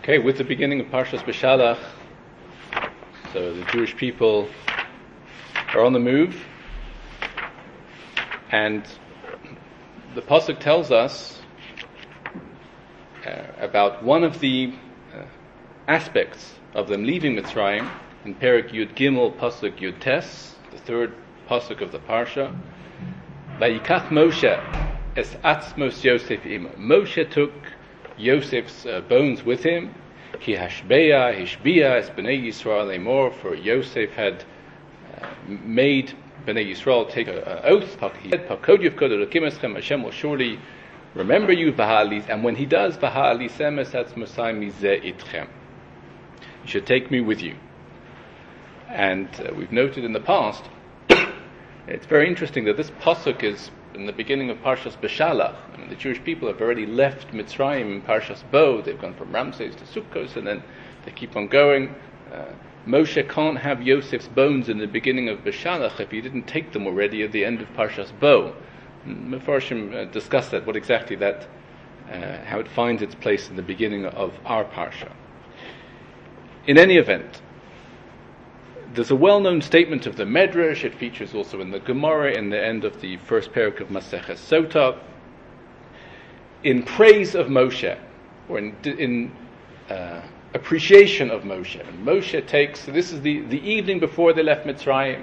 Okay, with the beginning of Parshas Beshalach, so the Jewish people are on the move, and the pasuk tells us about one of the aspects of them leaving Mitzrayim in Perek Yud Gimel pasuk Yud Tes, the third pasuk of the parsha. Vayikach Moshe es atzmos Yosef imo. Moshe took Yosef's bones with him. Ki hashbeya hishbiya es bnei Yisrael lemor. For Yosef had made bnei Yisrael take an oath. He said, "Pakod yufkod elokim eschem, Hashem will surely remember you." And when he does, v'ha'alisem es atzmosai mizeh itchem. You should take me with you. And we've noted in the past, it's very interesting that this pasuk is in the beginning of Parshas Beshalach. I mean, the Jewish people have already left Mitzrayim in Parshas Bo. They've gone from Ramses to Sukkos, and then they keep on going. Moshe can't have Yosef's bones in the beginning of Beshalach if he didn't take them already at the end of Parshas Bo. Mefarshim discuss that, what exactly that, how it finds its place in the beginning of our Parsha. In any event, there's a well-known statement of the Medrash. It features also in the Gemara in the end of the first parak of Maseches Sotah, in praise of Moshe, or in appreciation of Moshe. And Moshe takes, so this is the evening before they left Mitzrayim,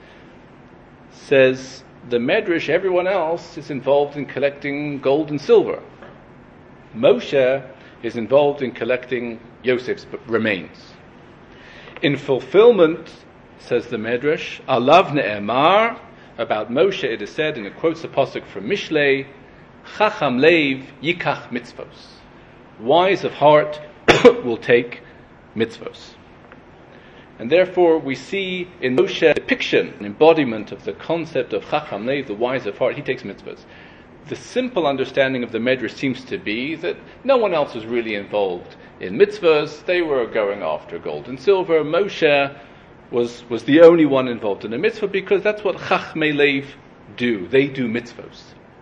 says the Medrash, everyone else is involved in collecting gold and silver. Moshe is involved in collecting Yosef's remains. In fulfillment, says the Medrash, Alav ne'emar, about Moshe it is said, and it quotes the pasuk from Mishlei, Chacham leiv yikach mitzvos. Wise of heart will take mitzvos. And therefore we see in Moshe a depiction, an embodiment of the concept of Chacham leiv, the wise of heart, he takes mitzvos. The simple understanding of the Medrash seems to be that no one else was really involved in mitzvahs. They were going after gold and silver. Moshe was the only one involved in a mitzvah because that's what Chachmei Lev do. They do mitzvahs.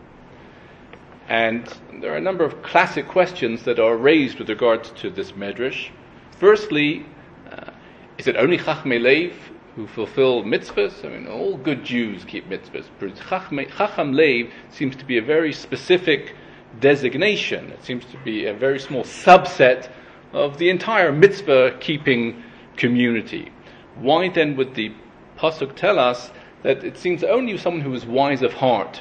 And there are a number of classic questions that are raised with regards to this Medrash. Firstly, is it only Chachmei Lev who fulfill mitzvahs? I mean, all good Jews keep mitzvahs. Chacham Lev seems to be a very specific designation. It seems to be a very small subset of the entire mitzvah-keeping community. Why then would the pasuk tell us that it seems only someone who is wise of heart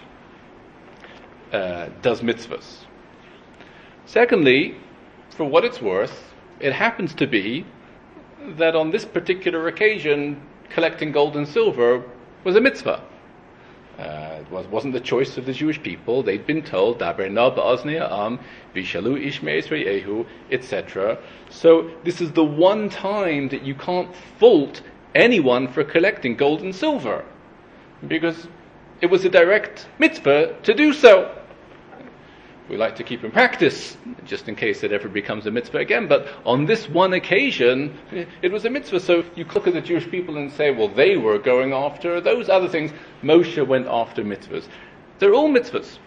does mitzvahs? Secondly, for what it's worth, it happens to be that on this particular occasion, collecting gold and silver was a mitzvah. It wasn't the choice of the Jewish people. They'd been told, Daber na ba'aznei ha'am, v'shalu ish me'esrei ehu, etc. So this is the one time that you can't fault anyone for collecting gold and silver, because it was a direct mitzvah to do so. We like to keep in practice, just in case it ever becomes a mitzvah again, but on this one occasion, it was a mitzvah. So you look at the Jewish people and say, well, they were going after those other things. Moshe went after mitzvahs. They're all mitzvahs.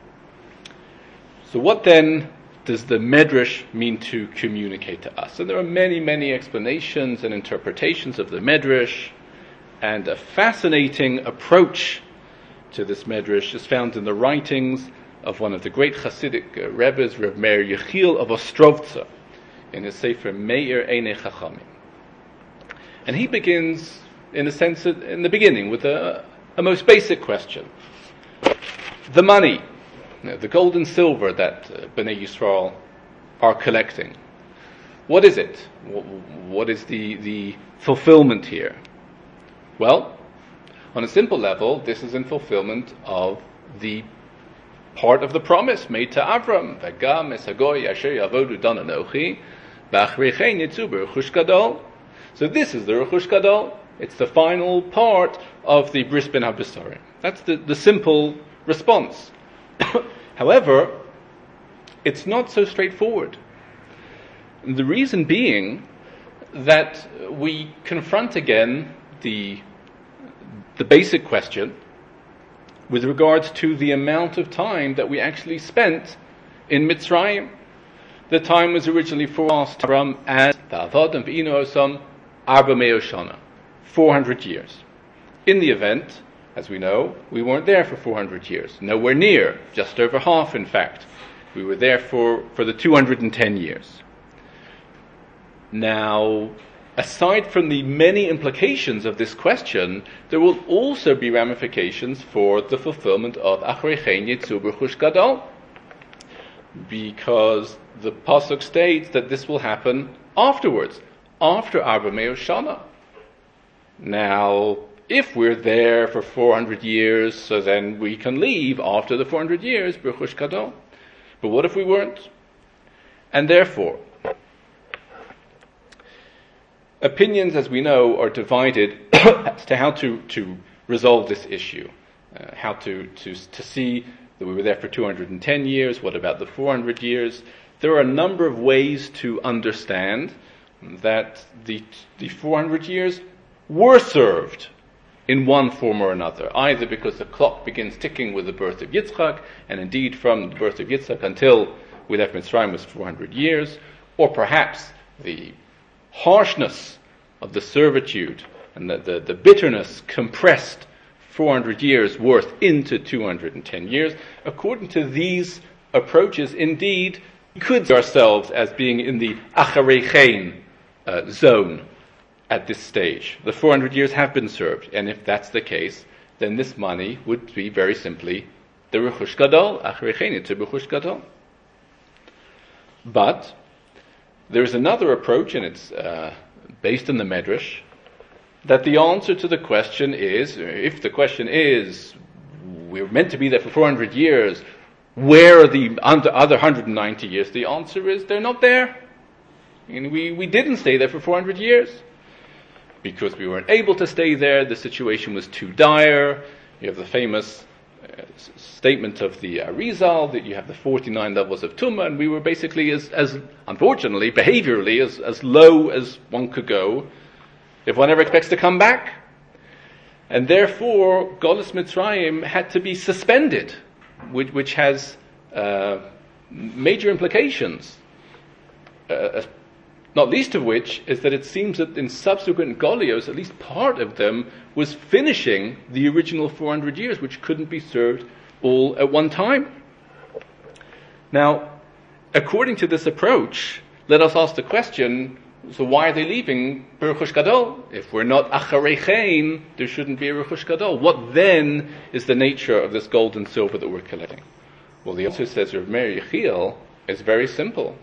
So what then does the Medrash mean to communicate to us? And there are many, many explanations and interpretations of the Medrash, and a fascinating approach to this Medrash is found in the writings of one of the great Hasidic Rebbes, Reb Meir Yechiel of Ostrovtza, in his Sefer Meir Einei Chachamim. And he begins, in a sense, in the beginning, with a most basic question. The money, the gold and silver that Bnei Yisrael are collecting, what is it? What is the fulfillment here? Well, on a simple level, this is in fulfillment of the part of the promise made to Avram. V'gam es hagoy asher yavodu dan anochi b'achrichein yitzu b'rechush gadol. So this is the rechush gadol. It's the final part of the bris ben habesarim. That's the simple response. However, it's not so straightforward. The reason being that we confront again the basic question with regards to the amount of time that we actually spent in Mitzrayim. the time was originally forecast from as Ta'avod V'inu Osam Arba Meo Shana, 400 years. In the event, as we know, we weren't there for 400 years. Nowhere near, just over half in fact. We were there for the 210 years. Now, aside from the many implications of this question, there will also be ramifications for the fulfillment of Achrei Chen Yitzu B'Rechush Gadol, because the pasuk states that this will happen afterwards, after Arba Meo Shana. Now, if we're there for 400 years, so then we can leave after the 400 years, B'Rechush Gadol. But what if we weren't? And therefore, opinions, as we know, are divided as to how to resolve this issue. How to see that we were there for 210 years, what about the 400 years? There are a number of ways to understand that the 400 years were served in one form or another, either because the clock begins ticking with the birth of Yitzchak, and indeed from the birth of Yitzchak until we left Mitzrayim was 400 years, or perhaps the harshness of the servitude and the bitterness compressed 400 years worth into 210 years. According to these approaches, indeed, we could see ourselves as being in the Acharei Chen zone at this stage. The 400 years have been served, and if that's the case, then this money would be very simply the Rechush Gadol, Achrei Chen Yitzu B'Rechush Gadol. But there is another approach, and it's based on the Medrash, that the answer to the question is, if the question is, we're meant to be there for 400 years, where are the other 190 years? The answer is, they're not there. And we didn't stay there for 400 years. Because we weren't able to stay there, the situation was too dire. You have the famous statement of the Arizal that you have the 49 levels of Tumah, and we were basically as unfortunately, behaviorally, as low as one could go if one ever expects to come back. And therefore, Golus Mitzrayim had to be suspended, which has major implications. Not least of which is that it seems that in subsequent Golios, at least part of them was finishing the original 400 years, which couldn't be served all at one time. Now, according to this approach, let us ask the question, so why are they leaving Rechush Gadol? If we're not Acharei Chen, there shouldn't be a Rechush Gadol. What then is the nature of this gold and silver that we're collecting? Well, the answer, says Rav Meir Yechiel, is very simple.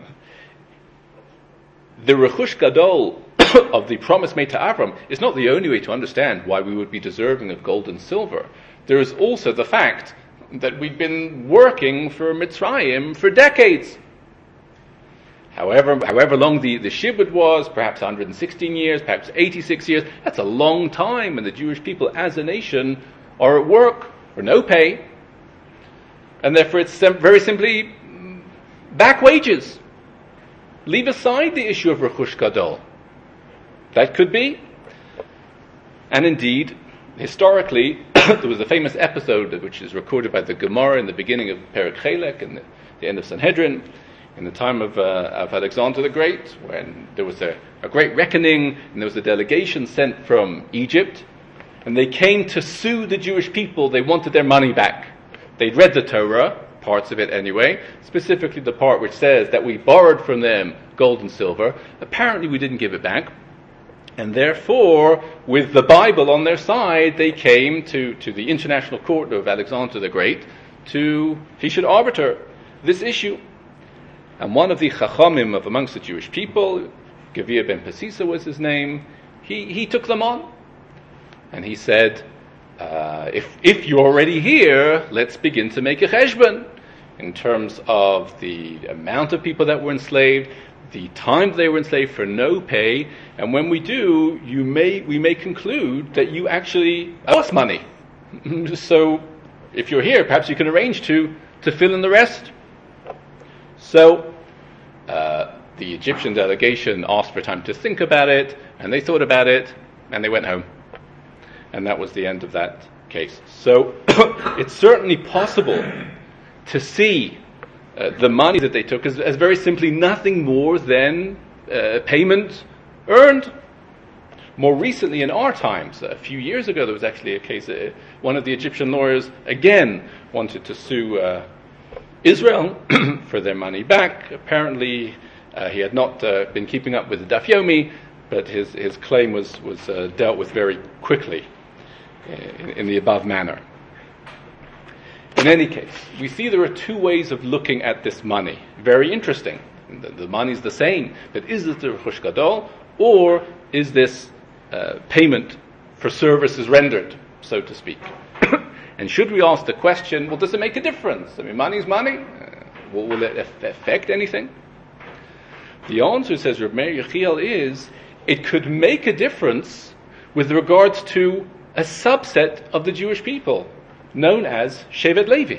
The Rechush Gadol of the promise made to Avram is not the only way to understand why we would be deserving of gold and silver. There is also the fact that we've been working for Mitzrayim for decades. However long the Shibud was, perhaps 116 years, perhaps 86 years, that's a long time, and the Jewish people as a nation are at work for no pay. And therefore it's very simply back wages. Leave aside the issue of Rechush Gadol. That could be. And indeed, historically, there was a famous episode which is recorded by the Gemara in the beginning of Perek Chelek and the end of Sanhedrin, in the time of Alexander the Great, when there was a great reckoning, and there was a delegation sent from Egypt, and they came to sue the Jewish people. They wanted their money back. They'd read the Torah, parts of it anyway, specifically the part which says that we borrowed from them gold and silver. Apparently we didn't give it back. And therefore, with the Bible on their side, they came to the International Court of Alexander the Great he should arbiter this issue. And one of the Chachamim of amongst the Jewish people, Gavir ben Pesisa was his name, he took them on. And he said, if you're already here, let's begin to make a cheshbon in terms of the amount of people that were enslaved, the time they were enslaved for no pay, and when we do, we may conclude that you actually owe us money. So, if you're here, perhaps you can arrange to fill in the rest. So, the Egyptian delegation asked for time to think about it, and they thought about it, and they went home. And that was the end of that case. So, it's certainly possible to see the money that they took as very simply nothing more than payment earned. More recently, in our times, a few years ago, there was actually a case. One of the Egyptian lawyers again wanted to sue Israel for their money back. Apparently, he had not been keeping up with the Daf Yomi, but his claim was dealt with very quickly in the above manner. In any case, we see there are two ways of looking at this money. Very interesting. The money is the same, but is it the Rechush Gadol, or is this payment for services rendered, so to speak? And should we ask the question, well, does it make a difference? I mean, money is money. Will it affect anything? The answer, says Reb Meir Yechiel, is it could make a difference with regards to a subset of the Jewish people, known as Shevet Levi.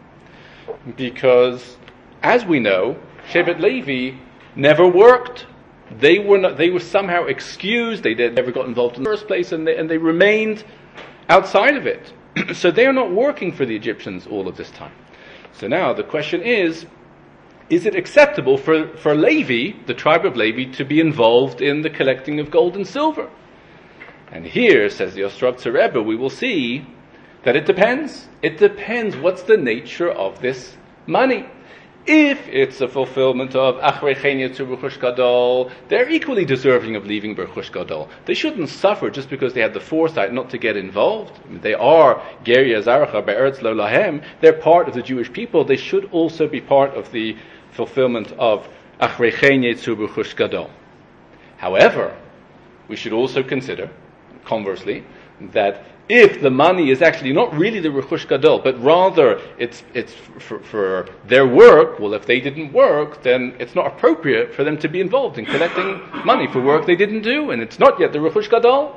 Because, as we know, Shevet Levi never worked. They were somehow excused. They never got involved in the first place, and they remained outside of it. So they are not working for the Egyptians all of this time. So now the question is it acceptable for Levi, the tribe of Levi, to be involved in the collecting of gold and silver? And here, says the Ostrovtzer Rebbe, we will see that it depends. It depends what's the nature of this money. If it's a fulfillment of Achrei Chen Yetzu B'Rechush Gadol, they're equally deserving of leaving B'Rechush Gadol. They shouldn't suffer just because they had the foresight not to get involved. I mean, they are Geri Azarcha Be'eretz Lo Lahem. They're part of the Jewish people. They should also be part of the fulfillment of Achrei Chen Yetzu B'Rechush Gadol. However, we should also consider, conversely, that if the money is actually not really the Rechush Gadol, but rather it's for their work, well, if they didn't work, then it's not appropriate for them to be involved in collecting money for work they didn't do, and it's not yet the Rechush Gadol.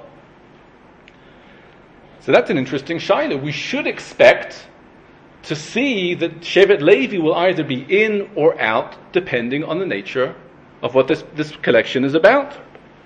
So that's an interesting shaila. We should expect to see that Shevet Levi will either be in or out, depending on the nature of what this collection is about.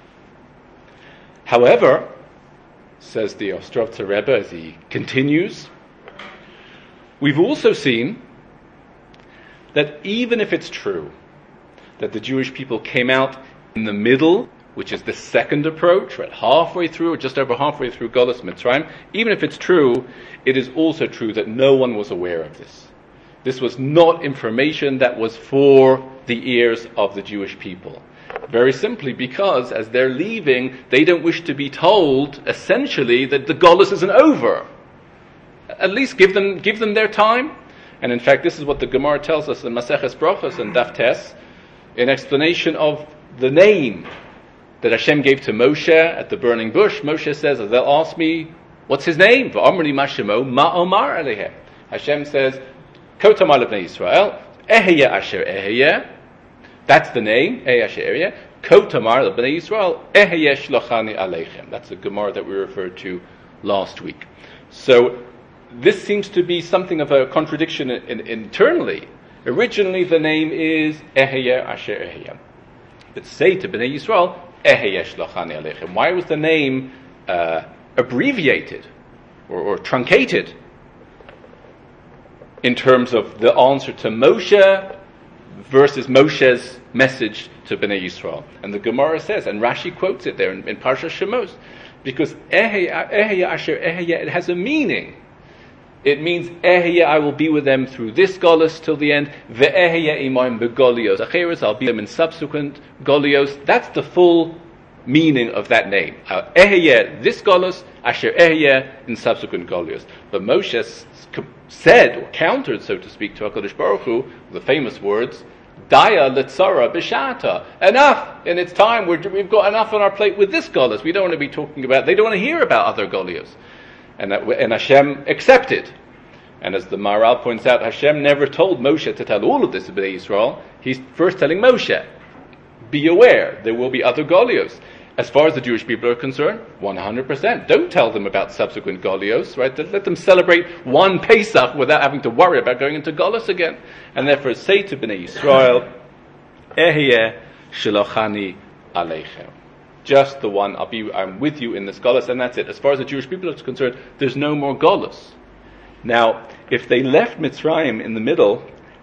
However, says the Ostrovtzer Rebbe as he continues, we've also seen that even if it's true that the Jewish people came out in the middle, which is the second approach, right, halfway through, or just over halfway through Golus Mitzrayim, even if it's true, it is also true that no one was aware of this. This was not information that was for the ears of the Jewish people. Very simply because, as they're leaving, they don't wish to be told, essentially, that the Golus isn't over. At least give them their time. And in fact, this is what the Gemara tells us in Maseches Brachos and Daf Tes, in explanation of the name that Hashem gave to Moshe at the burning bush. Moshe says, they'll ask me, what's his name? V'amri ma shemo, ma omar alehem. Hashem says, Ko tamar lebnei Yisrael, Ehyeh asher ehyeh. That's the name, Ehyeh. Ko tamar lebnei Yisrael, Ehyeh shlochani aleichem. That's the Gemara that we referred to last week. So this seems to be something of a contradiction internally. Originally, the name is Ehyeh asher ehyeh. But say to Bnei Yisrael, Ehyeh shlochani aleichem. Why was the name abbreviated or truncated in terms of the answer to Moshe versus Moshe's message to Bnei Yisrael? And the Gemara says, and Rashi quotes it there in Parsha Shemos, because Ehyeh asher ehyeh, it has a meaning. It means Ehyeh, I will be with them through this Golus till the end. Ve'ehyeh imayim begolios acheres, I'll be with them in subsequent Golios. That's the full meaning of that name. Ehyeh, this Golus, asher ehyeh, in subsequent Golios. But Moshe said, or countered, so to speak, to HaKadosh Baruch Hu, the famous words, Daya litzara b'shata. Enough! In its time, we've got enough on our plate with this Golus. We don't want to be talking about, they don't want to hear about other Golios. And Hashem accepted. And as the Maharal points out, Hashem never told Moshe to tell all of this to Bnei Yisrael. He's first telling Moshe, be aware, there will be other Golios. As far as the Jewish people are concerned, 100%. Don't tell them about subsequent Golios, right? Let them celebrate one Pesach without having to worry about going into Golos again. And therefore say to Bnei Yisrael, Ehyeh shlochani aleichem. Just the one, I'm with you in this Golos, and that's it. As far as the Jewish people are concerned, there's no more Golos. Now, if they left Mitzrayim in the middle,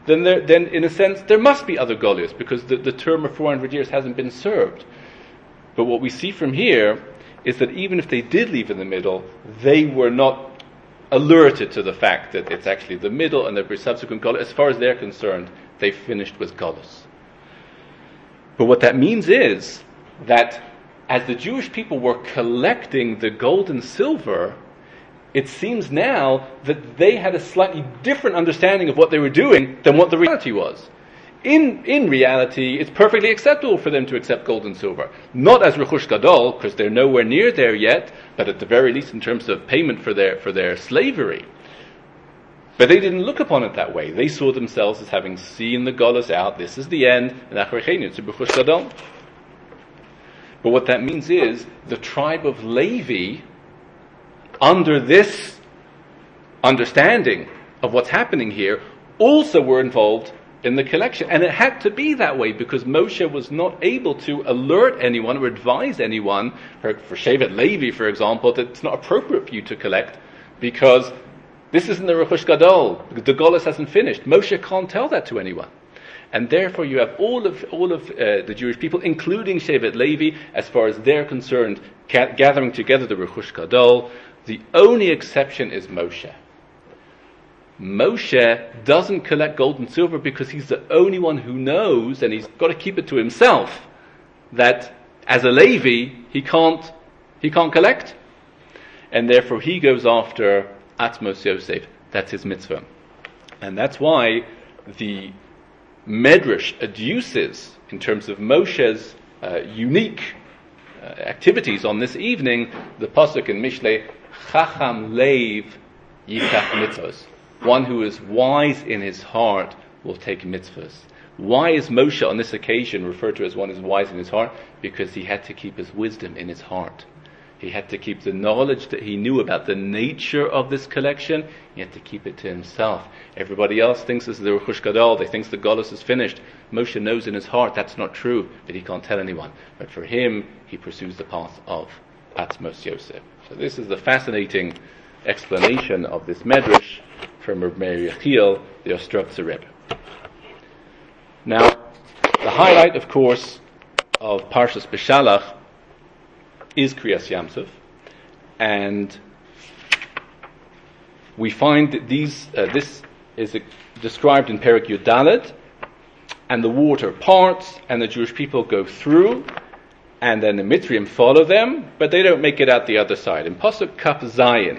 then in a sense there must be other Goliaths, because the term of 400 years hasn't been served. But what we see from here is that even if they did leave in the middle, they were not alerted to the fact that it's actually the middle and there'll be subsequent Golus. As far as they're concerned, they finished with Golus. But what that means is that as the Jewish people were collecting the gold and silver, it seems now that they had a slightly different understanding of what they were doing than what the reality was. In reality, it's perfectly acceptable for them to accept gold and silver. Not as Rechush Gadol, because they're nowhere near there yet, but at the very least in terms of payment for their slavery. But they didn't look upon it that way. They saw themselves as having seen the Golus out. This is the end. And Rechush Gadol. But what that means is the tribe of Levi, under this understanding of what's happening here, also were involved in the collection. And it had to be that way because Moshe was not able to alert anyone or advise anyone, for Shevet Levi, for example, that it's not appropriate for you to collect because this isn't the Rechush Gadol. The Golus hasn't finished. Moshe can't tell that to anyone. And therefore you have all of the Jewish people, including Shevet Levi, as far as they're concerned, gathering together the Rechush Gadol. The only exception is Moshe. Moshe doesn't collect gold and silver because he's the only one who knows, and he's got to keep it to himself, that as a Levi he can't collect, and therefore he goes after Atmos Yosef. That's his mitzvah, and that's why the Medrash adduces, in terms of Moshe's unique activities on this evening, the pasuk in Mishlei, Chacham Leiv Yikach Mitzvos. One who is wise in his heart will take mitzvahs. Why is Moshe on this occasion referred to as one who is wise in his heart? Because he had to keep his wisdom in his heart. He had to keep the knowledge that he knew about the nature of this collection. He had to keep it to himself. Everybody else thinks this is the Rechush Gadol. They think the Golus is finished. Moshe knows in his heart that's not true, but he can't tell anyone. But for him, he pursues the path of Atmos Yosef. So this is the fascinating explanation of this Medrash from Reb Meir Yechiel, the Ostrovtzer Rebbe. Now, the highlight, of course, of Parshas Beshalach is Kriyas Yamsuf, and we find that this is described in Perek Yud Daled, and the water parts, and the Jewish people go through, and then the Mitzrayim follow them, but they don't make it out the other side. In Pasuk Kaf Zayin,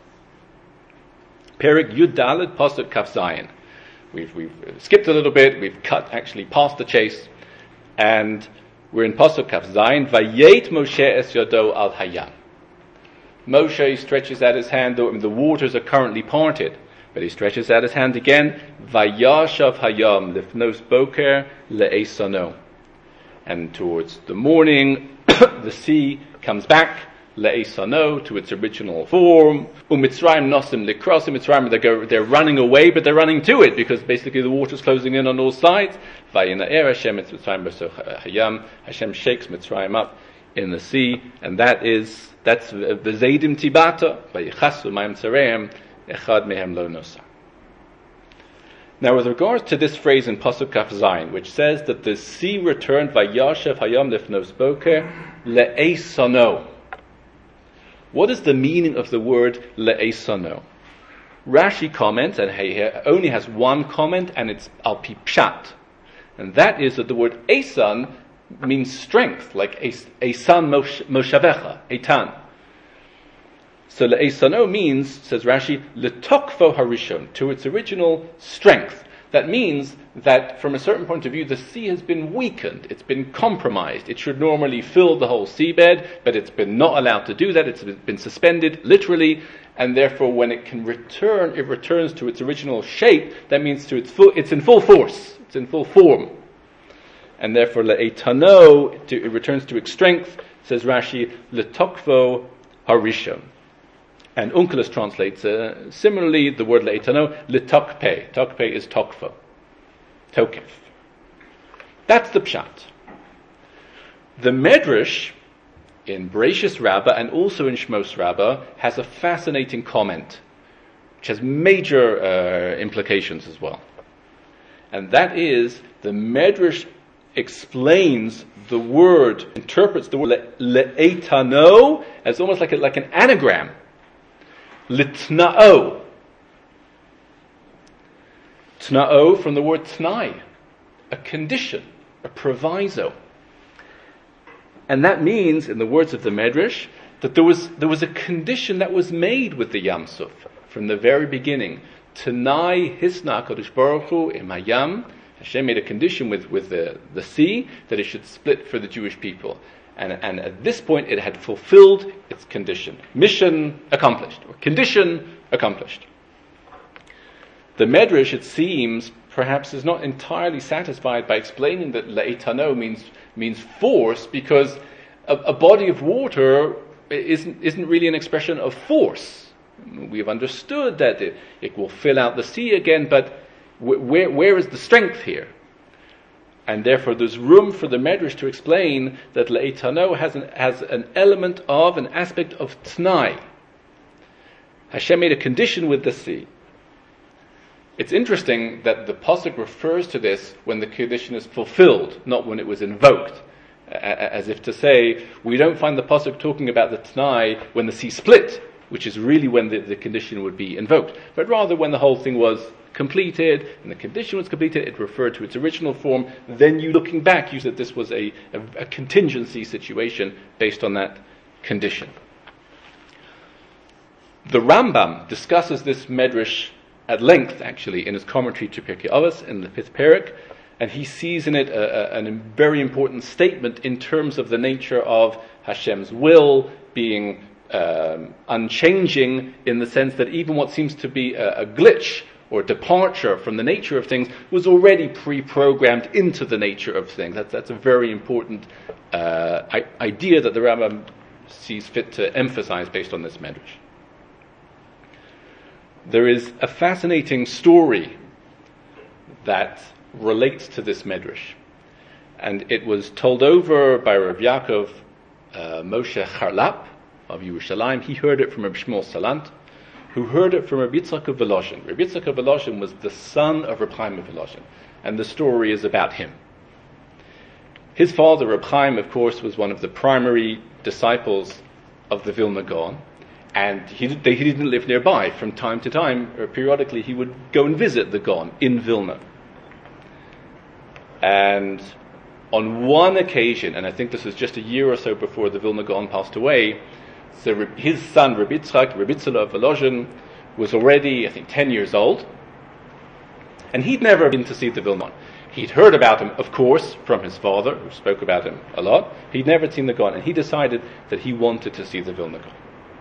Perek Yud Daled, Pasuk Kaf Zayin. We've skipped a little bit, we've cut actually past the chase, and we're in Pasuk Kaf Zayin, Vayet Moshe es yodo al hayam. Moshe stretches out his hand, the waters are currently parted, but he stretches out his hand again, Vayashav hayam lifnos boker le'esano. And towards the morning, the sea comes back, le'esano, to its original form. Umitzrayim nosim likrosim. Mitzrayim, they're running away, but they're running to it because basically the water's closing in on all sides. Vayinaer Hashem et Mitzrayim b'soch hayam. Hashem shakes Mitzrayim up in the sea, and that's v'zeidim tibata vayichasu ma'im tzareim echad mehem lo nosar. Now, with regards to this phrase in Pasuk Kaf Zayin, which says that the sea returned vayashav hayam lifnos boker le'esano. What is the meaning of the word le'esano? Rashi comments, and he only has one comment, and it's al pi pshat, and that is that the word esan means strength, like esan moshavecha, etan. So le'esano means, says Rashi, letokvo harishon, to its original strength. That means that from a certain point of view, the sea has been weakened, it's been compromised. It should normally fill the whole seabed, but it's been not allowed to do that. It's been suspended, literally, and therefore when it can return, it returns to its original shape. That means it's in full force, it's in full form. And therefore, le'etano, it returns to its strength, says Rashi, letokvo harishon. And Onkelos translates similarly the word le'etano, letokpe. Tokpe is tokfo. Tokef. That's the pshat. The Medrash in Bereishis Rabbah and also in Shmos Rabbah has a fascinating comment, which has major implications as well. And that is, the Medrash explains the word, interprets the word le'etano as almost like an anagram. Litna'o. Tna'o from the word tnai, a condition, a proviso. And that means, in the words of the Medrash, that there was a condition that was made with the Yam Suf from the very beginning. Tanai hisna HaKadosh Baruch Hu im hayam. Hashem made a condition with the sea that it should split for the Jewish people. And at this point it had fulfilled its condition. Mission accomplished, or condition accomplished. The Medrash, it seems, perhaps is not entirely satisfied by explaining that le'etano means force, because a body of water isn't really an expression of force. We've understood that it will fill out the sea again, but where is the strength here? And therefore there's room for the Medrash to explain that le'etano has an element of, an aspect of t'nai. Hashem made a condition with the sea. It's interesting that the pasuk refers to this when the condition is fulfilled, not when it was invoked. As if to say, we don't find the pasuk talking about the t'nai when the sea split, which is really when the condition would be invoked, but rather when the whole thing was completed, and the condition was completed, it referred to its original form. Then you, looking back, you said this was a contingency situation based on that condition. The Rambam discusses this Medrash at length, actually, in his commentary to Pirkei Avos in the 5th Perek, and he sees in it a very important statement in terms of the nature of Hashem's will being unchanging, in the sense that even what seems to be a glitch or departure from the nature of things was already pre-programmed into the nature of things. That's a very important idea that the Rambam sees fit to emphasize based on this Medrash. There is a fascinating story that relates to this Medrash, and it was told over by Rav Yaakov Moshe Charlap of Yerushalayim. He heard it from Rav Shmuel Salant, who heard it from Rav Yitzchak of Volozhin. Rav Yitzchak of Volozhin was the son of Reb Chaim of Volozhin, and the story is about him. His father, Reb Chaim, of course, was one of the primary disciples of the Vilna Gaon, and he didn't live nearby. From time to time, or periodically, he would go and visit the Gaon in Vilna. And on one occasion, and I think this was just a year or so before the Vilna Gaon passed away, so his son, Reb Yitzchak, Reb Yitzchak of Volozhin, was already, I think, 10 years old, and he'd never been to see the Vilna Gaon. He'd heard about him, of course, from his father, who spoke about him a lot. He'd never seen the Gaon, and he decided that he wanted to see the Vilna Gaon.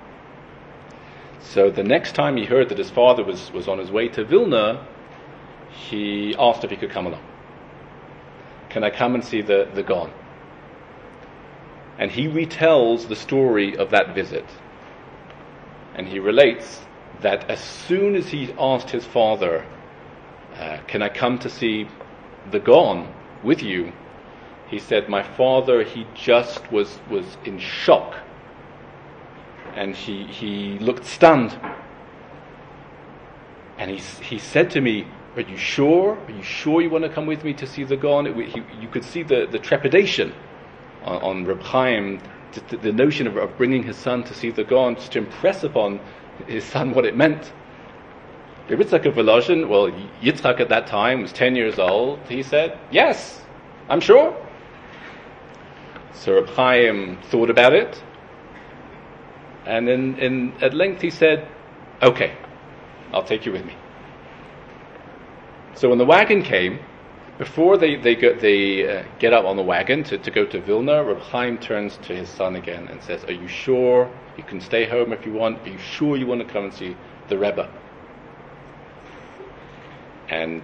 So the next time he heard that his father was on his way to Vilna, he asked if he could come along. Can I come and see the Gaon? And he retells the story of that visit. And he relates that as soon as he asked his father, can I come to see the Gaon with you? He said, my father, he just was in shock. And he looked stunned. And he said to me, are you sure? Are you sure you want to come with me to see the Gaon? You could see the trepidation on Reb Chaim, the notion of bringing his son to see the Gaon, just to impress upon his son what it meant. Reb Yitzchak of Volozhin, well, Yitzchak at that time was 10 years old. He said, yes, I'm sure. So Reb Chaim thought about it, and then at length he said, okay, I'll take you with me. So when the wagon came, before they get up on the wagon to go to Vilna, Reb Chaim turns to his son again and says, are you sure you can stay home if you want? Are you sure you want to come and see the Rebbe? And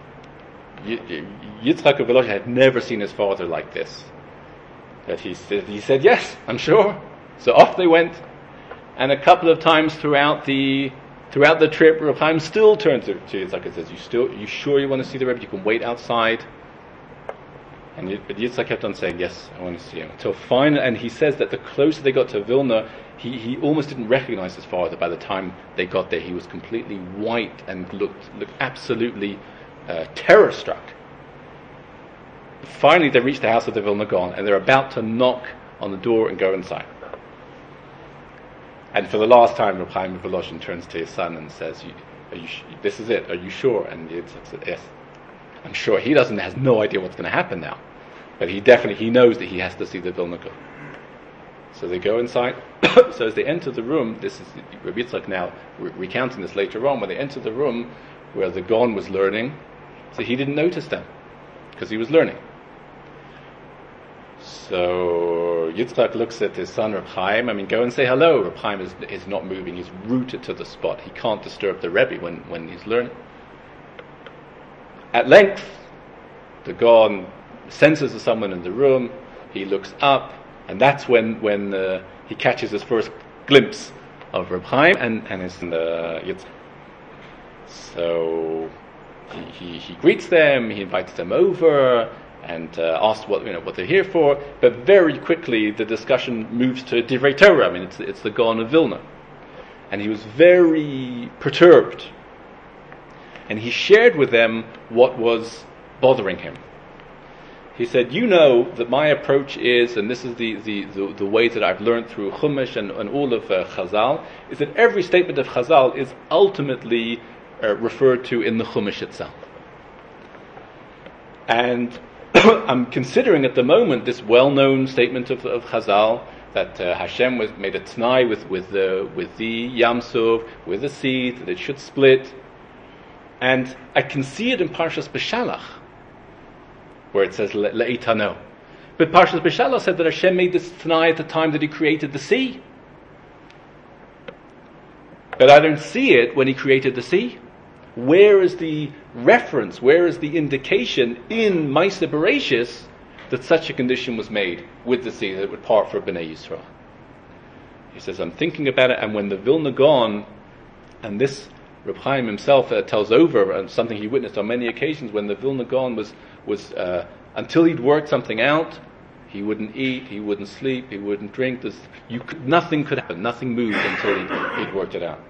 Yitzchak of Volozhin had never seen his father like this. That he said, yes, I'm sure. So off they went, and a couple of times throughout the trip, Reb Chaim still turned to Yitzchak and says, you sure you want to see the Rebbe? You can wait outside. And Yitzchak kept on saying, yes, I want to see him. Until finally, and he says that the closer they got to Vilna, he almost didn't recognize his father. By the time they got there, he was completely white and looked absolutely terror-struck. Finally, they reach the house of the Vilna Gaon, and they're about to knock on the door and go inside. And for the last time, Reb Chaim of Volozhin turns to his son and says, "This is it. Are you sure?" And Yitzchak said, "Yes, I'm sure." He has no idea what's going to happen now, but he knows that he has to see the Vilna Gaon. So they go inside. So as they enter the room, this is Reb Yitzchak now recounting this later on. When they enter the room where the Gaon was learning, so he didn't notice them because he was learning. So Yitzchak looks at his son Reb Chaim. Go and say hello. Reb Chaim is not moving. He's rooted to the spot. He can't disturb the Rebbe when he's learning. At length, the Gaon senses there's someone in the room. He looks up, and that's when he catches his first glimpse of Reb Chaim and his Yitzchak. So he greets them. He invites them over and asks what they're here for. But very quickly the discussion moves to Divrei Torah. It's the Gaon of Vilna, and he was very perturbed. And he shared with them what was bothering him. He said, "You know that my approach is, and this is the way that I've learned through Chumash and all of Chazal, is that every statement of Chazal is ultimately referred to in the Chumash itself. And I'm considering at the moment this well-known statement of Chazal that Hashem made a t'nai with the Yam Suf, with the sea, that it should split. And I can see it in Parshas Beshalach, where it says Le'itano. But Parshas Beshalach said that Hashem made this t'nai at the time that He created the sea. But I don't see it when He created the sea. Where is the reference, where is the indication in Ma'aseh Bereishis that such a condition was made with the sea, that it would part for Bnei Yisrael?" He says, "I'm thinking about it, and when the Vilna Gaon, and this Reb Chaim himself tells over, and something he witnessed on many occasions, when the Vilna Gaon was until he'd worked something out, he wouldn't eat, he wouldn't sleep, he wouldn't drink. Nothing could happen, nothing moved until he'd worked it out.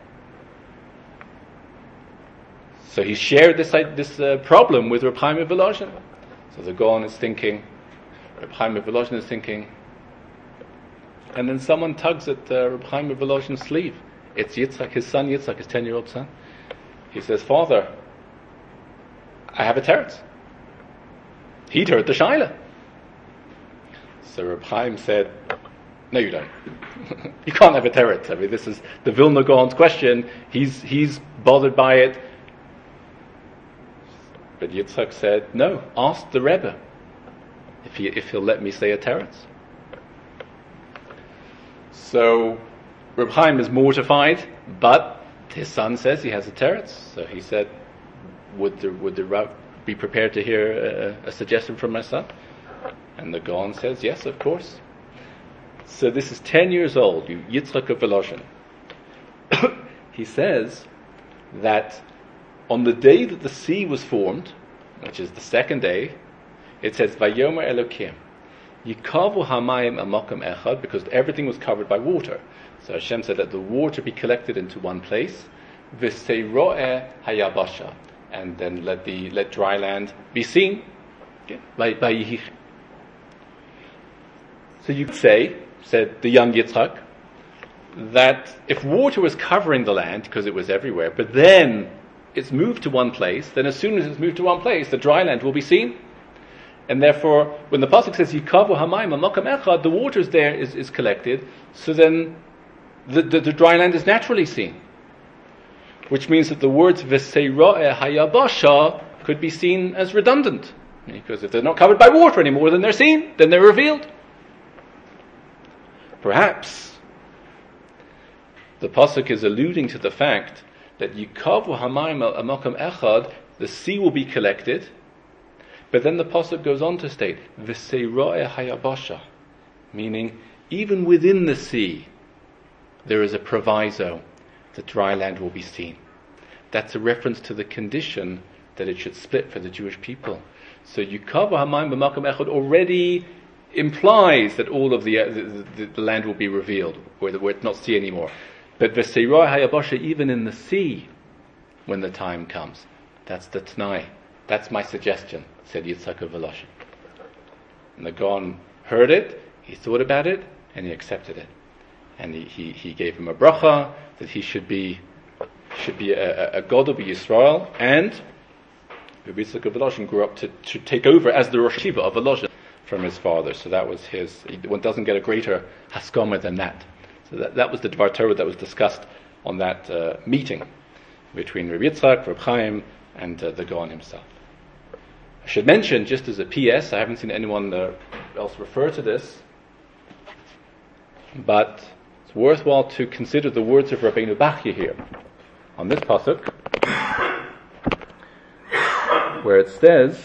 So he shared this problem with Reb Chaim of Volozhin. So the Gaon is thinking, Reb Chaim of Volozhin is thinking, and then someone tugs at Reb Chaim of Volozhin's sleeve. It's Yitzchak, his son Yitzchak, his 10-year-old son. He says, "Father, I have a teretz." He'd heard the Shaila. So Reb Chaim said, "No, you don't. You can't have a teretz. This is the Vilna Gaon's question. He's bothered by it." But Yitzchak said, "No, ask the Rebbe if he'll let me say a teretz." So Reb Chaim is mortified, but his son says he has a teretz. So he said, would the Rav be prepared to hear a suggestion from my son? And the Gaon says, "Yes, of course." So this is 10 years old, Yitzchak of Volozhin. He says that on the day that the sea was formed, which is the second day, it says, "Vayomer Elokim, Yikavu hamayim amakom echad," because everything was covered by water. So Hashem said, "Let the water be collected into one place, v'seiro'eh hayabasha," and then let dry land be seen. By Yihich. So you could say, said the young Yitzchak, that if water was covering the land because it was everywhere, but then it's moved to one place, then as soon as it's moved to one place, the dry land will be seen. And therefore, when the pasuk says Yikavu hamayim amakom echad, the water there is collected, so then the dry land is naturally seen. Which means that the words v'seira'eh hayabasha could be seen as redundant. Because if they're not covered by water anymore, then they're seen, then they're revealed. Perhaps the pasuk is alluding to the fact that Yikavu hamayim amakom echad, the sea will be collected, but then the pasuk goes on to state v'seira'eh hayabasha, meaning even within the sea there is a proviso that dry land will be seen. That's a reference to the condition that it should split for the Jewish people. So Yikavu hamayim b'makom echad already implies that all of the land will be revealed, where it's not sea anymore. But v'seira'eh hayabasha, even in the sea, when the time comes, that's the t'nai That's my suggestion, said Yitzchak of Volozhin. And the Gaon heard it, he thought about it, and he accepted it. And he gave him a bracha that he should be a god of Yisrael, and Rabbi Yitzchak of Volozhin grew up to take over as the Rosh Yeshiva of Volozhin from his father. So that was one doesn't get a greater haskama than that. So that was the Dvar Torah that was discussed on that meeting between Rabbi Yitzchak, Reb Chaim, and the Gaon himself. I should mention, just as a PS, I haven't seen anyone else refer to this, but it's worthwhile to consider the words of Rabbeinu Bachya here on this pasuk, where it says,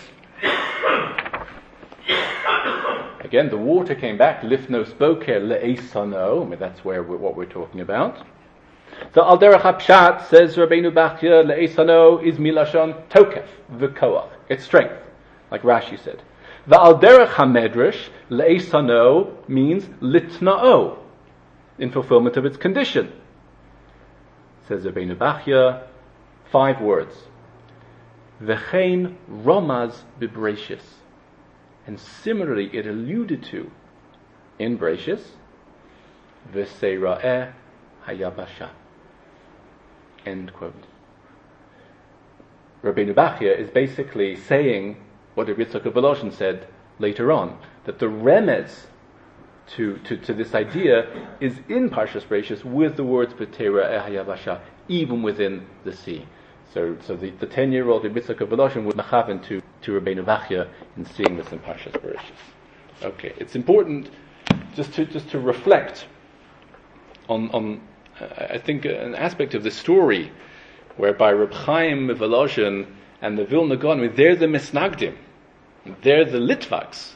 again, the water came back, lifnos boker le'esano. I mean, that's what we're talking about. The Al Derech HaPshat says Rabbeinu Bachya le'esano is milashon tokef v'koach. It's strength, like Rashi said. The Al Derech HaMedrash le'esano means litna'o, in fulfillment of its condition. Says Rabbeinu Bachya, 5 words. V'chein romaz b'Bereishis. And similarly, it alluded to in Bereishis, v'seira'eh hayabasha. End quote. Rabbeinu Bachya is basically saying what Rabbi Yitzchak of Volozhin said later on, that the remez to this idea is in Parshas Bereishis with the words v'seira'eh hayabasha, even within the sea. So the 10-year-old Rabbi Yitzchak of Volozhin would mechaven to Rabbeinu Bachya in seeing this in Parshas Bereishis. Okay, it's important just to reflect on I think an aspect of the story whereby Reb Chaim of Volozhin and the Vilna Gaon, they're the misnagdim, they're the litvaks,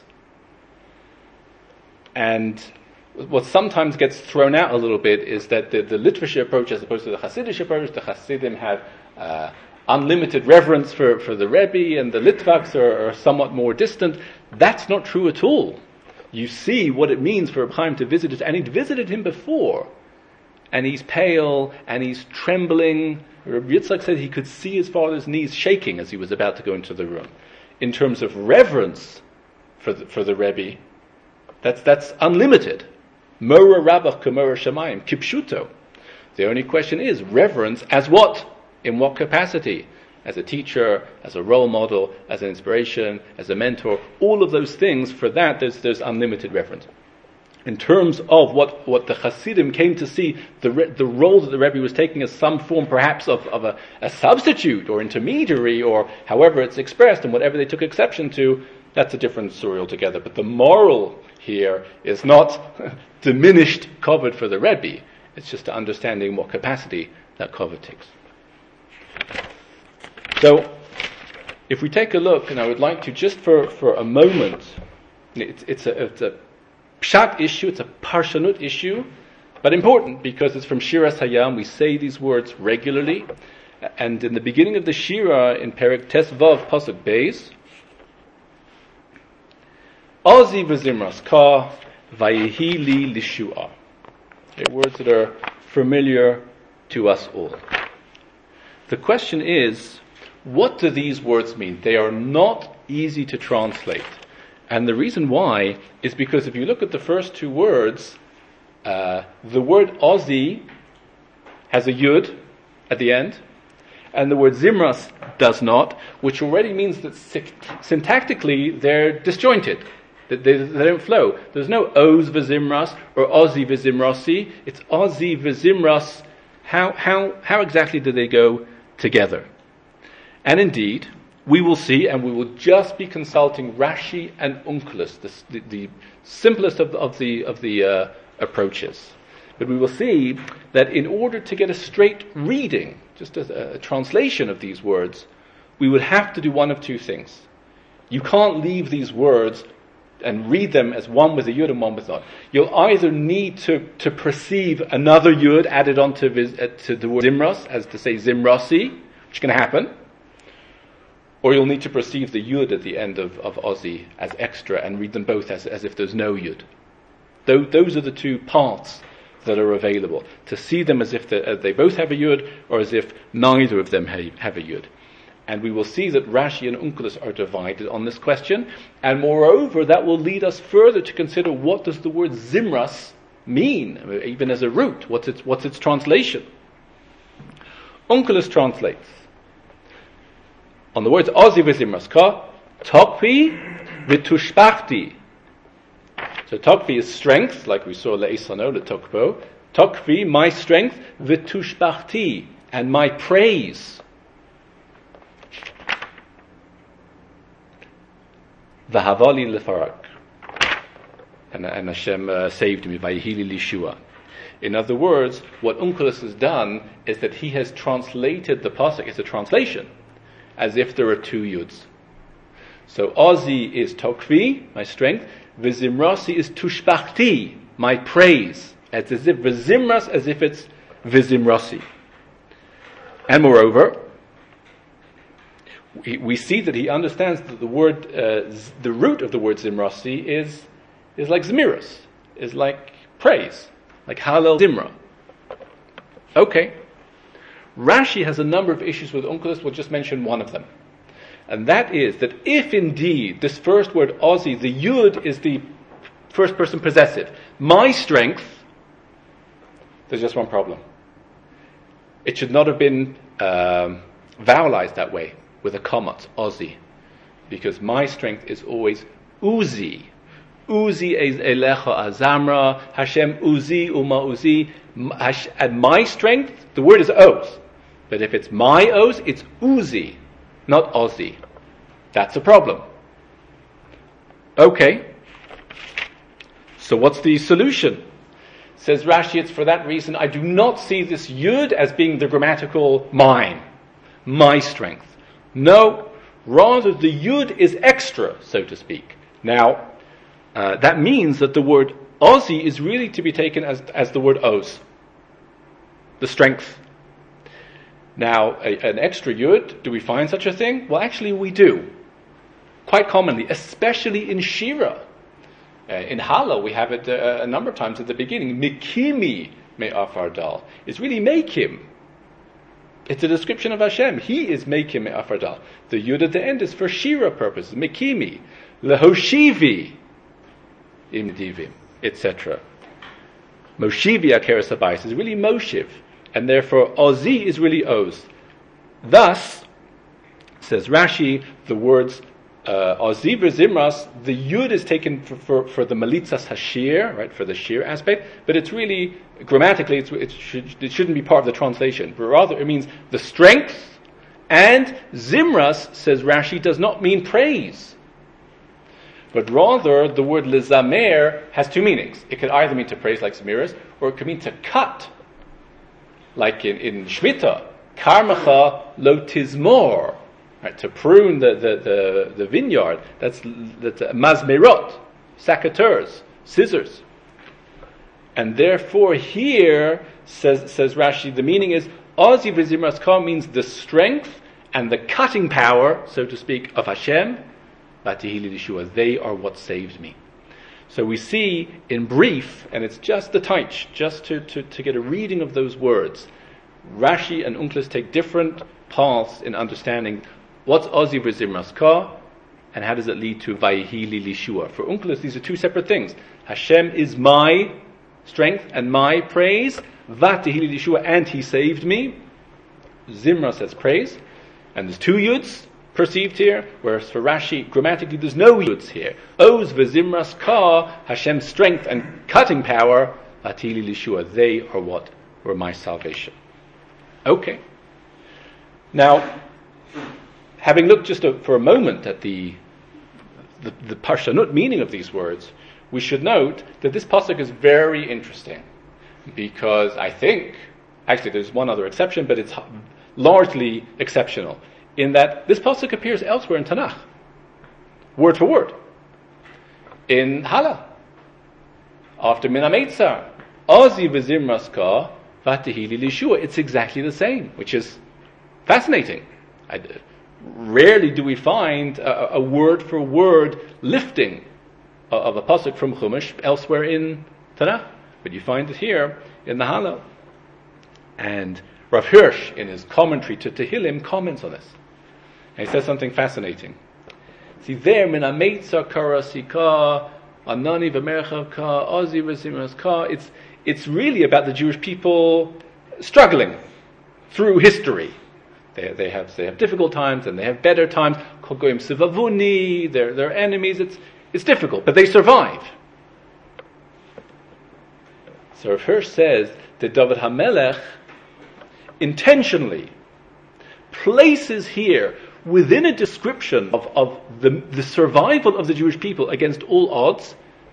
and what sometimes gets thrown out a little bit is that the Litvish approach, as opposed to the Hasidic approach, the Hasidim have unlimited reverence for the Rebbe, and the Litvaks are somewhat more distant. That's not true at all. You see what it means for Reb Chaim to visit it, and he'd visited him before, and he's pale, and he's trembling. Rabbi Yitzchak said he could see his father's knees shaking as he was about to go into the room. In terms of reverence for the Rebbe, that's unlimited. Mora Rabbach Kamora Shamayim, Kipshuto. The only question is, reverence as what? In what capacity? As a teacher, as a role model, as an inspiration, as a mentor, all of those things, for that there's unlimited reverence. In terms of what the Hasidim came to see, the role that the Rebbe was taking as some form perhaps of a substitute or intermediary, or however it's expressed, and whatever they took exception to, that's a different story altogether. But the moral here is not diminished kavod for the Rebbe. It's just understanding what capacity that kavod takes. So, if we take a look, and I would like to just for a moment, it's a pshat issue, it's a parshanut issue, but important because it's from Shiras Hayam. We say these words regularly, and in the beginning of the Shira in Perek Tes Vav Pasuk Beis, Ozi v'zimras ka vayehi li lishua. Words that are familiar to us all. The question is, what do these words mean? They are not easy to translate. And the reason why is because if you look at the first 2 words, the word Ozi has a yud at the end, and the word Zimras does not, which already means that syntactically they're disjointed. They don't flow. There's no Oz v'Zimras or Ozi v'Zimrasi. It's Ozi v'Zimras. How exactly do they go together? And indeed, we will see, and we will just be consulting Rashi and Onkelos, the simplest of the approaches. But we will see that in order to get a straight reading, just as a translation of these words, we would have to do one of 2 things. You can't leave these words and read them as one with a yud and one with not. You'll either need to perceive another yud added onto to the word Zimras, as to say Zimrasi, which can happen, or you'll need to perceive the yud at the end of Ozi as extra and read them both as if there's no yud. Those are the 2 paths that are available. To see them as if they both have a yud, or as if neither of them have a yud. And we will see that Rashi and Onkelos are divided on this question. And moreover, that will lead us further to consider what does the word Zimras mean, even as a root. What's its translation? Onkelos translates on the words Ozi v'Zimras ka, Tokvi v'Tushpachti. So Tokvi is strength, like we saw Le'esano, Le'tokbo. Tokvi, my strength, v'Tushpachti, and my praise. V'havali lefarak. And Hashem saved me, v'yihili lishua. In other words, what Onkelos has done is that he has translated the pasuk, it's a translation, as if there are two yuds. So Ozi is Tokvi, my strength, V'Zimrasi is Tushpachti, my praise, as if V'Zimras, as if it's V'Zimrasi. And moreover, we see that he understands that the word, the root of the word Zimrasi is like Zmiras, is like praise, like Hallel Zimra. Okay. Rashi has a number of issues with Onkelos. We'll just mention one of them. And that is that if indeed this first word, Ozi, the Yud is the first person possessive, my strength, there's just one problem. It should not have been vowelized that way, with a comma, Ozi. Because my strength is always Uzi. Uzi is Elecha Azamra, Hashem Uzi, Uma Uzi. And my strength, the word is Oz. But if it's my Oz, it's Uzi, not Ozi. That's a problem. Okay. So what's the solution? Says Rashi, it's for that reason I do not see this Yud as being the grammatical mine, my strength. No, rather the Yud is extra, so to speak. Now, that means that the word Ozi is really to be taken as the word Oz, the strength. Now, an extra Yud, do we find such a thing? Well, actually we do. Quite commonly, especially in Shira. In Hala, we have it a number of times at the beginning. Mikimi me'afardal. It's really make him. It's a description of Hashem. He is Mekim me'afardal. The Yud at the end is for Shira purposes. Mikimi. Lehoshivi. Imdivim. Etc. Moshivi akeres habayis is really Moshiv. And therefore Ozi is really Oz. Thus, says Rashi, the words Ozi v'Zimras, the Yud is taken for the Malitzas Hashir, right, for the Shir aspect, but it's really, grammatically, it shouldn't be part of the translation, but rather it means the strength, and Zimras, says Rashi, does not mean praise. But rather, the word Lizamer has two meanings. It could either mean to praise like Zemiras, or it could mean to cut. Like in Shemitah, Karmacha lo tizmor, right, to prune the vineyard. That's mazmerot, secateurs, scissors. And therefore here, says Rashi, the meaning is, Ozi v'Zimras ka means the strength and the cutting power, so to speak, of Hashem, Vatihili Yeshua, they are what saved me. So we see in brief, and it's just the taich, just to get a reading of those words, Rashi and Onkelos take different paths in understanding what's Ozi v'Zimras ka, and how does it lead to Vayihili Lishua. For Onkelos, these are two separate things. Hashem is my strength and my praise, Vatihili Lishua, and He saved me. Zimra says praise, and there's two yuds perceived here, whereas for Rashi, grammatically, there's no yuds here. Oz v'Zimras ka, Hashem's strength and cutting power, Vatihili Lishua, they are what were my salvation. Okay. Now, having looked just for a moment at the Parshanut meaning of these words, we should note that this pasuk is very interesting, because I think, actually there's one other exception, but it's largely exceptional, in that this pasuk appears elsewhere in Tanakh, word for word. In Hala, after Min HaMeitzar, Ozi v'Zimras ka, Vatihili Lishua, it's exactly the same, which is fascinating. Rarely do we find a word for word lifting of a pasuk from Chumash elsewhere in Tanakh, but you find it here in the Hala. And Rav Hirsch, in his commentary to Tehillim, comments on this. And he says something fascinating. See, there, min ameitza karasika, anani v'merchav ka, ozi v'zimras ka, it's really about the Jewish people struggling through history. They have difficult times and they have better times. Kogoim sivavuni, they're enemies. It's difficult, but they survive. So Rav Hirsch says that David HaMelech intentionally places here within a description of the survival of the Jewish people against all odds,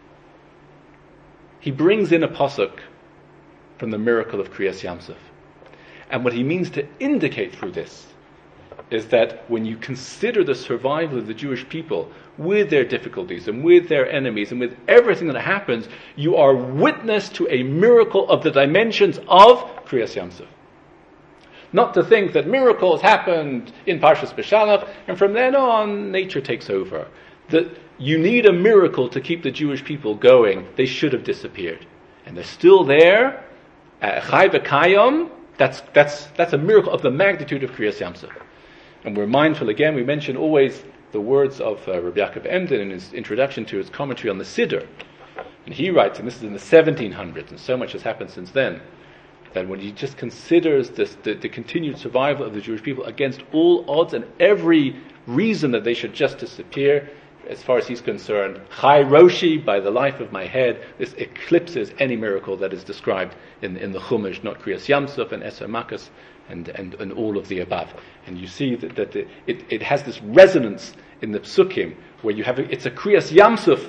he brings in a pasuk from the miracle of Kriyas Yamsuf. And what he means to indicate through this is that when you consider the survival of the Jewish people with their difficulties and with their enemies and with everything that happens, you are witness to a miracle of the dimensions of Kriyas Yamsuf. Not to think that miracles happened in Parshas Beshalach and from then on nature takes over. That you need a miracle to keep the Jewish people going. They should have disappeared. And they're still there. Chai v'kayom. That's a miracle of the magnitude of Kriyas Yamsuf. And we're mindful again, we mention always the words of Rabbi Yaakov Emden in his introduction to his commentary on the Siddur. And he writes, and this is in the 1700s, and so much has happened since then, that when he just considers the continued survival of the Jewish people against all odds and every reason that they should just disappear, as far as he's concerned, Chai Roshi, by the life of my head, this eclipses any miracle that is described in the Chumash, not Kriyas Yamsuf and Eser Makkos and all of the above. And you see that it has this resonance in the Psukim, where you have it's a Kriyas Yamsuf